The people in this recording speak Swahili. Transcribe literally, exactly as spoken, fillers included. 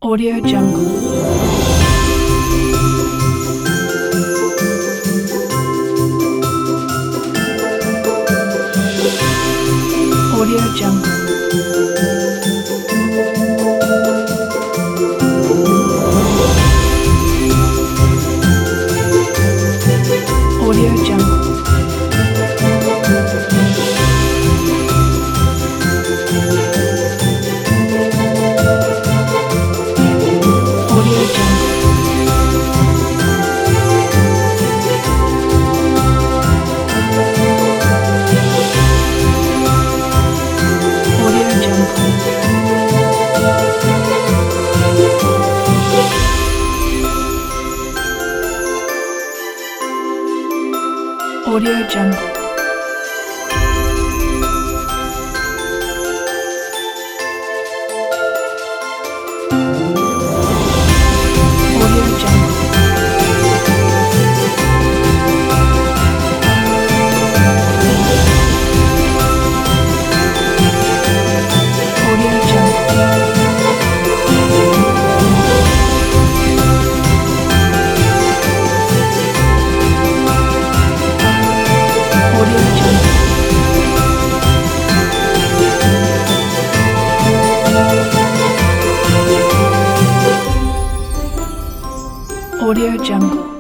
Audio Jungle. Audio Jungle. Audio Jungle. Audio Jungle. Audio Jungle. Audio Jungle. Audio Jungle. Audio Jungle. Audio Jungle.